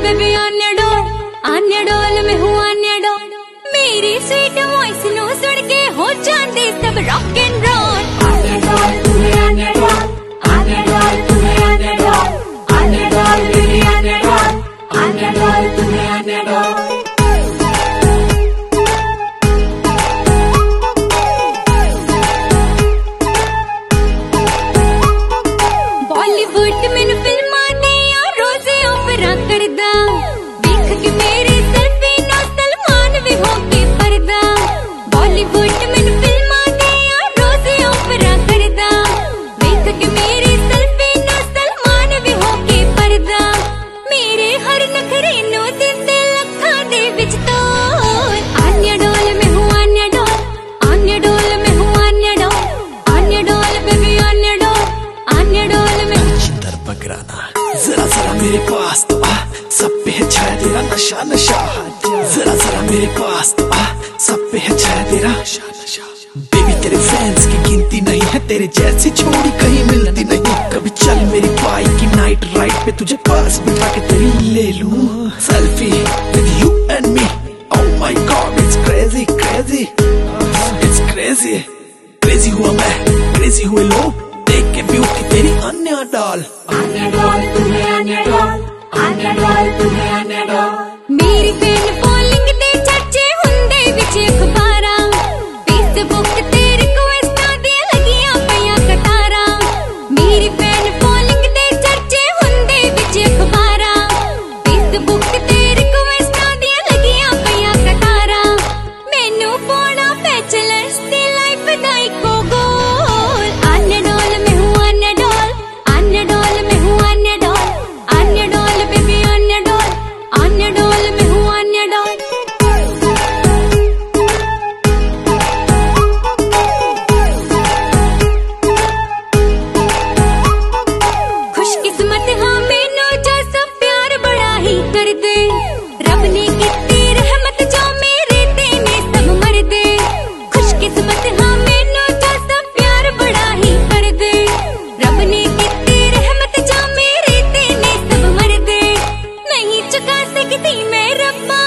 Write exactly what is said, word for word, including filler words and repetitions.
Baby Anya डोल, आन्या डोल मैं हूँ आन्या डोल। मेरी स्वीट वॉइस नो सुन के हो जाते सब रॉक एंड रोल। आन्या डोल तुम्हें आन्या डोल, आन्या डोल तुम्हें आन्या डोल, आन्या डोल बेबी आन्या डोल, आन्या डोल तुम्हें आन्या डोल। बॉलीवुड मैंने फिल्मां दियां रोज़े ओपरा करदा, देख के मेरे सेल्फी ना सलमान भी हो के परदा। बॉलीवुड मैंने फिल्मां दियां रोज़े ओपरा करदा, देख के मेरे सेल्फी ना सलमान भी हो के परदा। मेरे हर नखरे नो दिंदे लखां दे विच तोल। आन्या डोल मैं हूँ आन्या डोल, आन्या डोल मैं हूँ आन्या डोल, आन्या डोल बेबी आन्या डोल, आन्या डोल मैं। बकराना जरा जरा मेरे पास तो आ, सब पे है छाया तेरा नशा नशा। जरा जरा मेरे पास तो आ, सब पे है छाया तेरा नशा नशा। बेबी तेरे फैंस की गिनती नहीं है, तेरे जैसी छोड़ी कहीं मिलती नहीं। कभी चल मेरी बाइक की नाइट राइड पे तुझे पास बिठा के तेरी ले लूं selfie with you and me. Oh my god it's crazy crazy it's crazy crazy हुआ मैं, क्रेजी हुए लोग देख के ब्यूटी तेरी अन्या डॉल। आन्या डोल तुम्हें आन्या डोल, आन्या डोल तुम्हें आन्या डोल। मेरी फैन फॉलोइंग दे चर्चे हुंदे विच अखबारां, फेसबुक ते रिक्वेस्टां दे लगियां पईयां कतारां। मेरी फैन फॉलोइंग दे चर्चे हुंदे विच अखबारां, फेसबुक ते रिक्वेस्टां दे लगियां पईयां कतारां। मैनू पाउणा बैचलर्स दी लाइफ दा इक्को गोल। आन्या डोल मैं हूँ आन्या डोल, आन्या डोल मैं हूँ आन्या डोल, आन्या डोल बेबी आन्या डोल, आन्या डोल मैं हूँ आन्या डोल। खुशकिस्मत हाँ मैनू जो सब प्यार बड़ा ही कर दे, रब ने कीती रहमत जो मेरे ते ने सब मर दे। खुशकिस्मत हाँ मैनू जो सब प्यार बड़ा ही कर दे, रब ने कीती रहमत जो मेरे ते ने सब मर दे। नहीं चुका सकती मैं रब्बा